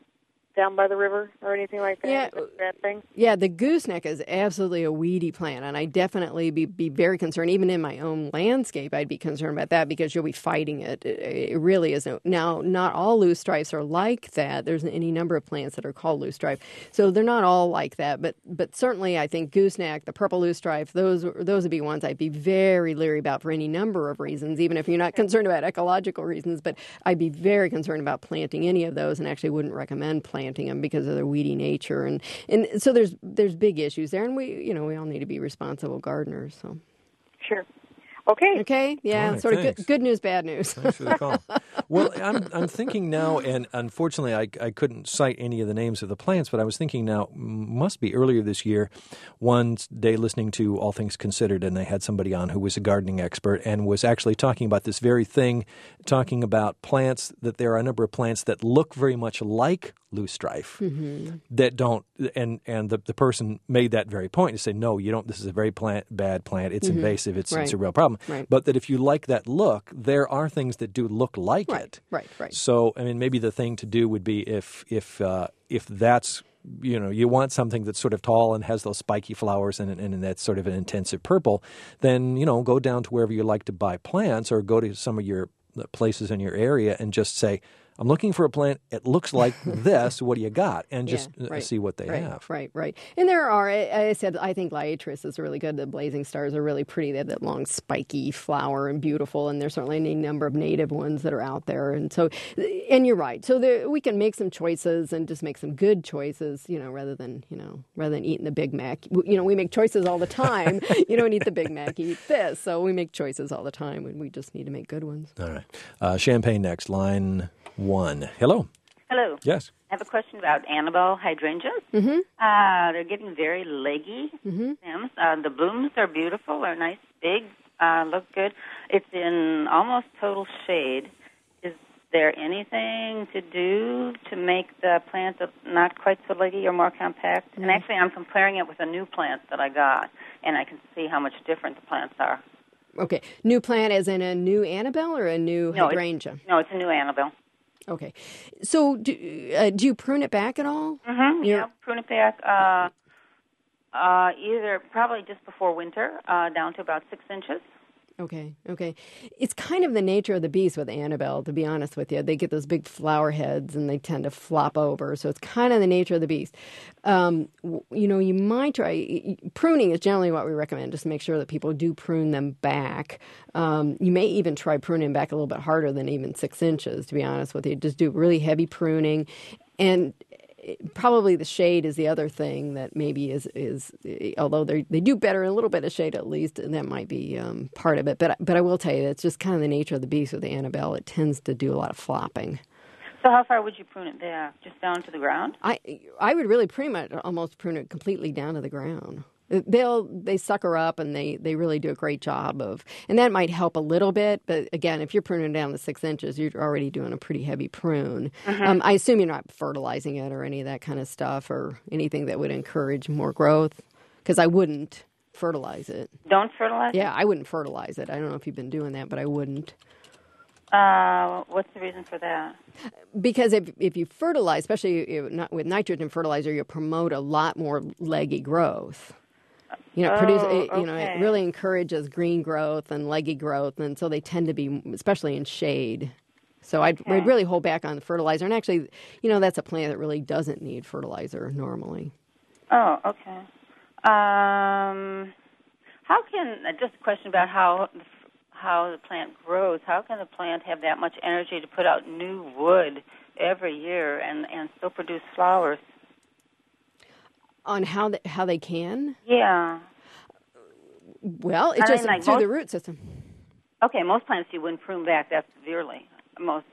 down by the river or anything like that? Yeah, that thing? Yeah, the gooseneck is absolutely a weedy plant, and I definitely be, be very concerned. Even in my own landscape, I'd be concerned about that because you'll be fighting it. It, it really is. No, now, not all loosestrifes are like that. There's any number of plants that are called loosestrife, so they're not all like that. But but certainly, I think gooseneck, the purple loosestrife, those those would be ones I'd be very leery about for any number of reasons. Even if you're not concerned about ecological reasons, but I'd be very concerned about planting any of those, and actually wouldn't recommend planting. Planting them because of their weedy nature, and and so there's there's big issues there, and we you know we all need to be responsible gardeners. So sure, okay, okay, yeah, right, sort thanks. of good, good news, bad news. Thanks for the call. Well, I'm I'm thinking now, and unfortunately, I I couldn't cite any of the names of the plants, but I was thinking now must be earlier this year, one day listening to All Things Considered, and they had somebody on who was a gardening expert and was actually talking about this very thing, talking about plants that there are a number of plants that look very much like loosestrife mm-hmm. that don't, and and the, the person made that very point to say, no, you don't. This is a very plant, bad plant. It's mm-hmm. invasive. It's right. it's a real problem. Right. But that if you like that look, there are things that do look like right. it. Right. Right. So I mean, maybe the thing to do would be if if uh, if that's you know you want something that's sort of tall and has those spiky flowers and and that's sort of an intensive purple, then you know go down to wherever you like to buy plants or go to some of your places in your area and just say, I'm looking for a plant. It looks like this. What do you got? And just yeah, right, see what they right, have. Right, right. And there are, I said, I think Liatris is really good. The blazing stars are really pretty. They have that long, spiky flower and beautiful. And there's certainly any number of native ones that are out there. And so, and you're right. So the, we can make some choices and just make some good choices, you know, rather than, you know, rather than eating the Big Mac. You know, we make choices all the time. You don't eat the Big Mac, you eat this. So we make choices all the time, and we just need to make good ones. All right. Uh, Champaign next, line one. Hello. Hello. Yes. I have a question about Annabelle hydrangeas. Mm-hmm. Uh, they're getting very leggy mm-hmm. stems. Uh, the blooms are beautiful. They're nice, big, uh, look good. It's in almost total shade. Is there anything to do to make the plant not quite so leggy or more compact? Mm-hmm. And actually, I'm comparing it with a new plant that I got, and I can see how much different the plants are. Okay. New plant as in a new Annabelle or a new no, hydrangea? It's, no, it's a new Annabelle. Okay. So do, uh, do you prune it back at all? Mm-hmm, yeah, prune it back uh, uh, either probably just before winter uh, down to about six inches. Okay, okay. It's kind of the nature of the beast with Annabelle, to be honest with you. They get those big flower heads and they tend to flop over. So it's kind of the nature of the beast. Um, you know, you might try, pruning is generally what we recommend, just to make sure that people do prune them back. Um, you may even try pruning back a little bit harder than even six inches, to be honest with you. Just do really heavy pruning. And probably the shade is the other thing that maybe is, is although they they do better in a little bit of shade at least, and that might be um, part of it. But but I will tell you, that's just kind of the nature of the beast with the Annabelle. It tends to do a lot of flopping. So how far would you prune it back? Just down to the ground? I I would really pretty much almost prune it completely down to the ground. They'll they sucker up and they, they really do a great job of, and that might help a little bit. But again, if you're pruning down to six inches, you're already doing a pretty heavy prune. Mm-hmm. Um, I assume you're not fertilizing it or any of that kind of stuff or anything that would encourage more growth, because I wouldn't fertilize it. Don't fertilize? Yeah, I wouldn't fertilize it. I don't know if you've been doing that, but I wouldn't. Uh, what's the reason for that? Because if if you fertilize, especially with nitrogen fertilizer, you promote a lot more leggy growth. You know, oh, produce. It, you okay. know, it really encourages green growth and leggy growth, and so they tend to be, especially in shade. So I'd, okay. I'd really hold back on the fertilizer. And actually, you know, that's a plant that really doesn't need fertilizer normally. Oh, okay. Um, how can just a question about how how the plant grows? How can the plant have that much energy to put out new wood every year and, and still produce flowers? On how they, how they can? Yeah. Well, it's I just mean, like through most, the root system. Okay, most plants you wouldn't prune back that severely. Most.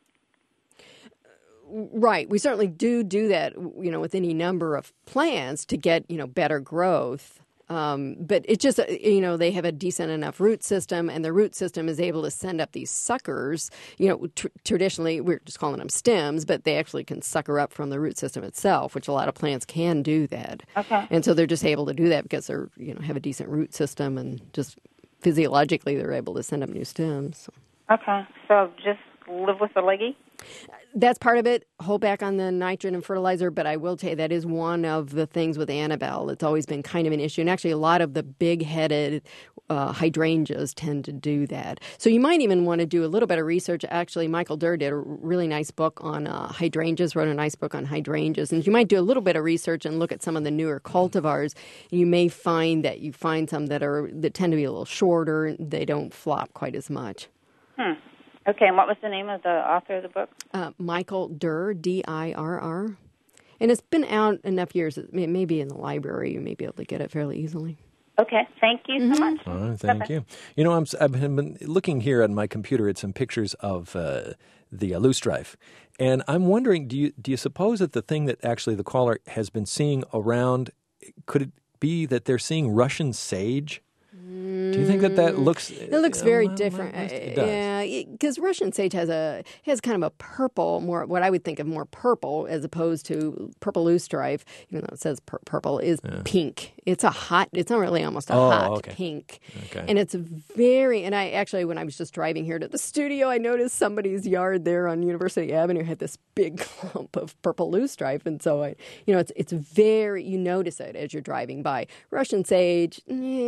Right. We certainly do do that, you know, with any number of plants to get, you know, better growth. Um, but it's just, you know, they have a decent enough root system, and the root system is able to send up these suckers. You know, tr- traditionally, we're just calling them stems, but they actually can sucker up from the root system itself, which a lot of plants can do that. Okay. And so they're just able to do that because they're, you know, have a decent root system, and just physiologically they're able to send up new stems. Okay. So just live with the leggy? That's part of it. Hold back on the nitrogen and fertilizer, but I will tell you that is one of the things with Annabelle. It's always been kind of an issue. And actually, a lot of the big-headed uh, hydrangeas tend to do that. So you might even want to do a little bit of research. Actually, Michael Durr did a really nice book on uh, hydrangeas, wrote a nice book on hydrangeas. And you might do a little bit of research and look at some of the newer cultivars. You may find that you find some that are that tend to be a little shorter. They don't flop quite as much. Hmm. Okay, and what was the name of the author of the book? Uh, Michael Durr, D I R R. And it's been out enough years. It may, may be in the library. You may be able to get it fairly easily. Okay, thank you so mm-hmm. much. All right, thank Bye-bye. you. You know, I'm, I've been looking here at my computer at some pictures of uh, the uh, loosestrife, and I'm wondering, do you do you suppose that the thing that actually the caller has been seeing around, could it be that they're seeing Russian sage? Do you think that that looks? It looks very well, different. It does. Yeah, because Russian sage has a has kind of a purple, more what I would think of more purple as opposed to purple loosestrife. Even though it says pur- purple, is yeah. pink. It's a hot. It's not really almost a oh, hot okay. pink. Okay. And it's very. And I actually, when I was just driving here to the studio, I noticed somebody's yard there on University Avenue had this big clump of purple loosestrife, and so I, you know, it's it's very. You notice it as you're driving by. Russian sage,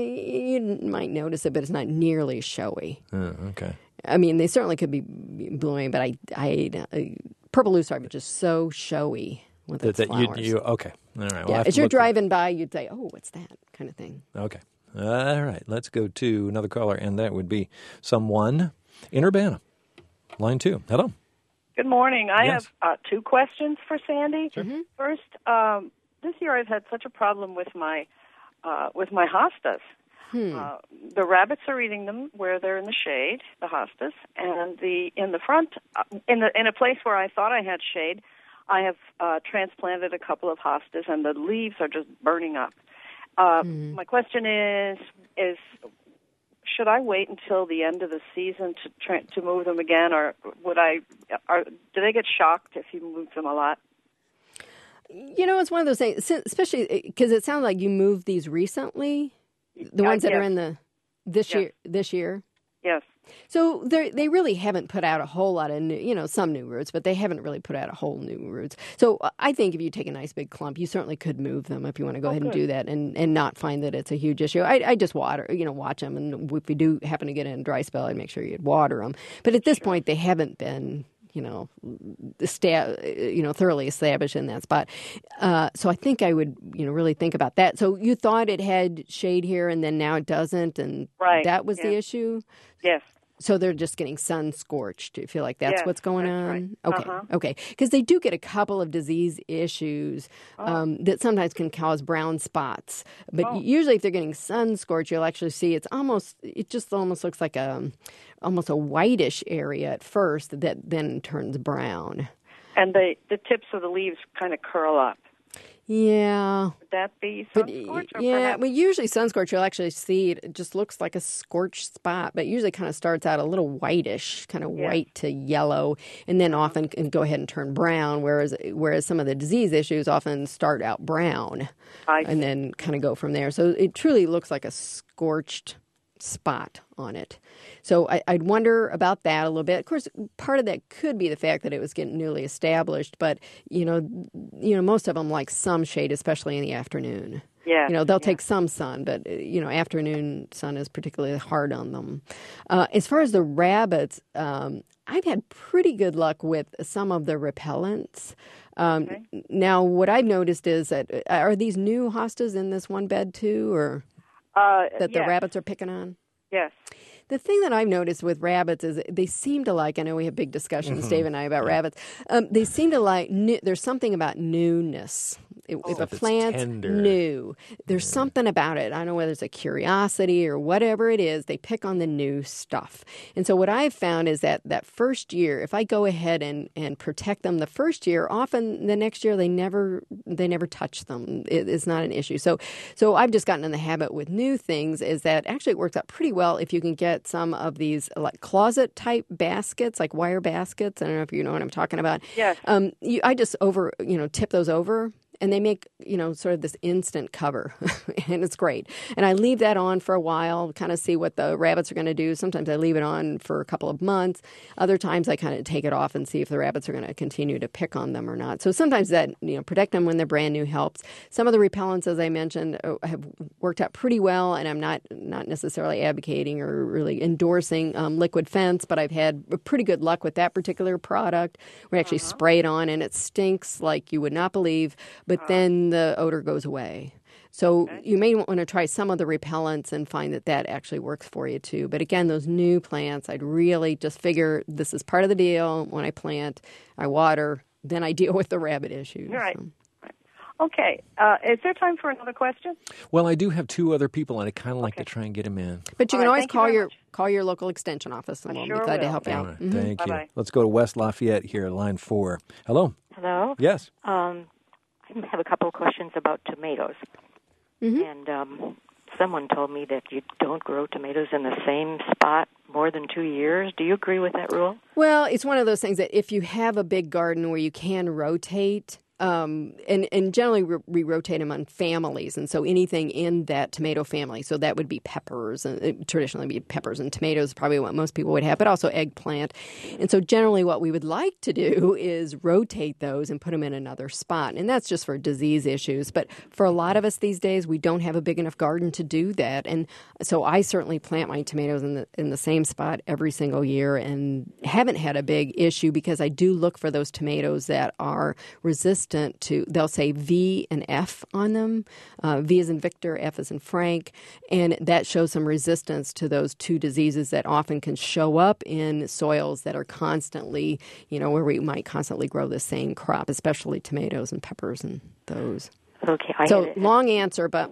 you might notice it, but it's not nearly showy. Oh, okay. I mean, they certainly could be blooming, but I, I, I purple loosestrife is just so showy with that, its that flowers. You, you, okay, all right. Well, yeah, as you're driving by, you'd say, "Oh, what's that?" kind of thing. Okay, all right. Let's go to another caller, and that would be someone in Urbana, line two. Hello. Good morning. I yes. have uh, two questions for Sandy. Sure. Mm-hmm. First, um, this year I've had such a problem with my uh, with my hostas. Hmm. Uh, the rabbits are eating them where they're in the shade, the hostas, and the in the front, uh, in the in a place where I thought I had shade, I have uh, transplanted a couple of hostas, and the leaves are just burning up. Uh, hmm. My question is: Is should I wait until the end of the season to try, to move them again, or would I? Are, do they get shocked if you move them a lot? You know, it's one of those things, especially because it sounds like you moved these recently, the ones that yes. are in the this yes. year. This year, yes. So they they really haven't put out a whole lot of new, you know, some new roots, but they haven't really put out a whole new roots. So I think if you take a nice big clump, you certainly could move them if you want to go oh, ahead good. and do that, and, and not find that it's a huge issue. I, I just water, you know, watch them, and if we do happen to get in a dry spell, I'd make sure you'd water them. But at this sure. point, they haven't been, you know, sta- you know, thoroughly established in that spot. Uh, so I think I would, you know, really think about that. So you thought it had shade here, and then now it doesn't, and right. that was yes. the issue? Yes. So they're just getting sun scorched. Do you feel like that's yes, what's going that's on? Right. Okay, uh-huh. okay. Because they do get a couple of disease issues um, oh. that sometimes can cause brown spots. But oh. usually, if they're getting sun scorched, you'll actually see it's almost. It just almost looks like a almost a whitish area at first that then turns brown. And the the tips of the leaves kind of curl up. Yeah. Would that be sun scorch? But, yeah, perhaps? Well, usually sun scorch, you'll actually see it. It just looks like a scorched spot, but usually kind of starts out a little whitish, kind of yeah. white to yellow, and then often can go ahead and turn brown, whereas whereas some of the disease issues often start out brown I and then kind of go from there. So it truly looks like a scorched spot on it. So I, I'd wonder about that a little bit. Of course, part of that could be the fact that it was getting newly established, but you know, you know, most of them like some shade, especially in the afternoon. Yeah, you know, they'll yeah. take some sun, but you know, afternoon sun is particularly hard on them. Uh, as far as the rabbits, um, I've had pretty good luck with some of the repellents. Um, okay. Now, what I've noticed is that are these new hostas in this one bed too, or uh, that the yes. rabbits are picking on? Yes. The thing that I've noticed with rabbits is they seem to like, I know we have big discussions, mm-hmm. Dave and I, about yeah. rabbits. Um, they seem to like, new, there's something about newness. If, oh, if a if plant's new, there's yeah. something about it. I don't know whether it's a curiosity or whatever it is. They pick on the new stuff. And so what I've found is that that first year, if I go ahead and, and protect them the first year, often the next year they never they never touch them. It, it's not an issue. So so I've just gotten in the habit with new things is that actually it works out pretty well if you can get some of these like closet type baskets, like wire baskets. I don't know if you know what I'm talking about. Yes. Um, you, I just over, you know, tip those over. And they make, you know, sort of this instant cover, and it's great. And I leave that on for a while, kind of see what the rabbits are going to do. Sometimes I leave it on for a couple of months. Other times I kind of take it off and see if the rabbits are going to continue to pick on them or not. So sometimes that, you know, protect them when they're brand new helps. Some of the repellents, as I mentioned, have worked out pretty well, and I'm not not necessarily advocating or really endorsing um, liquid fence, but I've had pretty good luck with that particular product. We actually uh-huh. spray it on, and it stinks like you would not believe. But then the odor goes away. So okay. you may want to try some of the repellents and find that that actually works for you too. But again, those new plants, I'd really just figure this is part of the deal. When I plant, I water, then I deal with the rabbit issues. Right. So. Okay. Uh, is there time for another question? Well, I do have two other people, and I kind of like okay. to try and get them in. But you All can right, always call you your much. call your local extension office, and I we'll sure be glad will. to help you All out. right. Mm-hmm. Thank Bye-bye. you. Let's go to West Lafayette here, line four. Hello. Hello. Yes. Um, I have a couple of questions about tomatoes. Mm-hmm. And um, someone told me that you don't grow tomatoes in the same spot more than two years. Do you agree with that rule? Well, it's one of those things that if you have a big garden where you can rotate, Um, and, and generally we, we rotate them on families, and so anything in that tomato family. So that would be peppers, and it traditionally be peppers and tomatoes, probably what most people would have, but also eggplant. And so generally what we would like to do is rotate those and put them in another spot, and that's just for disease issues. But for a lot of us these days, we don't have a big enough garden to do that, and so I certainly plant my tomatoes in the in the same spot every single year, and haven't had a big issue because I do look for those tomatoes that are resistant to, they'll say V and F on them. Uh, V is in Victor, F is in Frank, and that shows some resistance to those two diseases that often can show up in soils that are constantly, you know, where we might constantly grow the same crop, especially tomatoes and peppers and those. Okay. I so had, long answer, but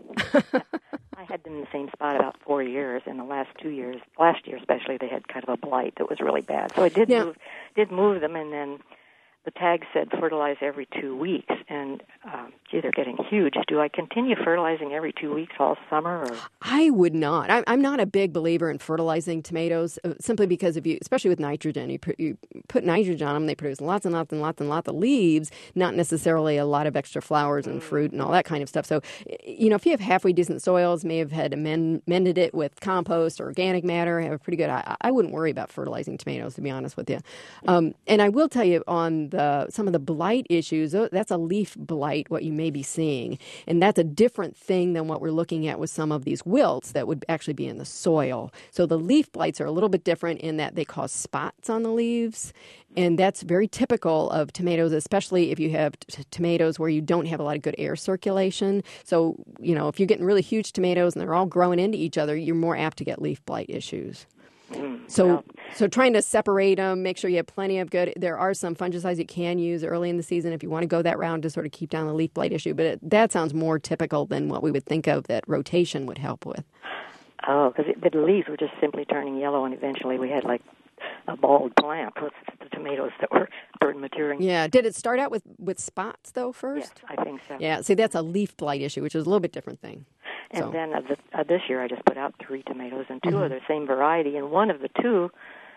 I had them in the same spot about four years. In the last two years, last year especially, they had kind of a blight that was really bad. So I did yeah. move, did move them, and then the tag said fertilize every two weeks, and um, gee, they're getting huge. Do I continue fertilizing every two weeks all summer? Or? I would not. I, I'm not a big believer in fertilizing tomatoes, uh, simply because if you, especially with nitrogen, you, put, you put nitrogen on them, they produce lots and lots and lots and lots of leaves, not necessarily a lot of extra flowers and fruit and all that kind of stuff. So, you know, if you have halfway decent soils, may have had amend, amended it with compost or organic matter, have a pretty good. I, I wouldn't worry about fertilizing tomatoes, to be honest with you. Um, and I will tell you on the some of the blight issues, that's a leaf blight, what you may be seeing. And that's a different thing than what we're looking at with some of these wilts that would actually be in the soil. So the leaf blights are a little bit different in that they cause spots on the leaves. And that's very typical of tomatoes, especially if you have t- tomatoes where you don't have a lot of good air circulation. So, you know, if you're getting really huge tomatoes and they're all growing into each other, you're more apt to get leaf blight issues. So, well. so trying to separate them, make sure you have plenty of good. There are some fungicides you can use early in the season if you want to go that round to sort of keep down the leaf blight issue. But it, that sounds more typical than what we would think of that rotation would help with. Oh, because the leaves were just simply turning yellow, and eventually we had like a bald plant with the tomatoes that were started maturing. Yeah. Did it start out with, with spots, though, first? Yes, I think so. Yeah. See, that's a leaf blight issue, which is a little bit different thing. And so. then uh, the, uh, this year I just put out three tomatoes, and two Mm-hmm. of the same variety. And one of the two,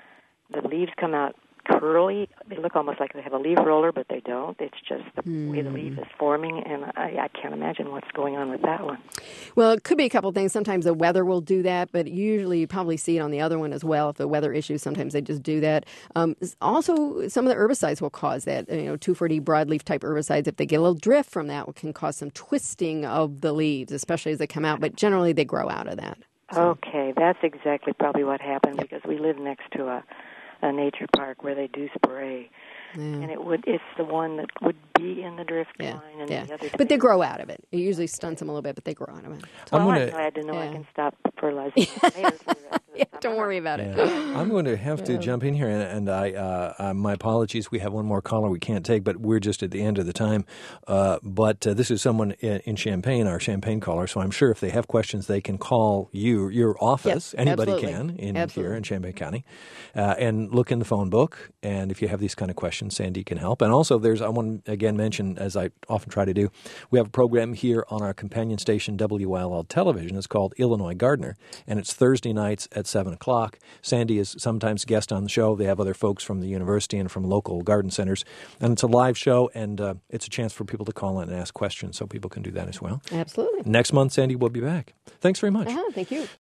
the leaves come out curly. They look almost like they have a leaf roller, but they don't. It's just the mm. way the leaf is forming, and I, I can't imagine what's going on with that one. Well, it could be a couple things. Sometimes the weather will do that, but usually you probably see it on the other one as well. If the weather issues, sometimes they just do that. Um, also, some of the herbicides will cause that. You know, two four D broadleaf type herbicides, if they get a little drift from that, can cause some twisting of the leaves, especially as they come out. But generally, they grow out of that. So. Okay, that's exactly probably what happened because we live next to a a nature park where they do spray, yeah. and it would it's the one that would be in the drift yeah. line and yeah. the other. But they grow out of it. It usually stunts them a little bit, but they grow out of it. So well, I'm, I'm glad to know yeah. I can stop fertilizing tomatoes. Yeah, don't worry about it. Yeah. I'm going to have to Yeah. jump in here, and, and I, uh, uh, my apologies. We have one more caller we can't take, but we're just at the end of the time. Uh, but uh, this is someone in, in Champaign, our Champaign caller. So I'm sure if they have questions, they can call you, your office. Yes, Anybody absolutely. can in Absolutely. here in Champaign County, uh, and look in the phone book. And if you have these kind of questions, Sandy can help. And also, there's I want to again mention, as I often try to do, we have a program here on our companion station W I L L Television. It's called Illinois Gardener, and it's Thursday nights at seven o'clock. Sandy is sometimes guest on the show. They have other folks from the university and from local garden centers. And it's a live show, and uh, it's a chance for people to call in and ask questions, so people can do that as well. Absolutely. Next month, Sandy will be back. Thanks very much. Uh-huh, thank you.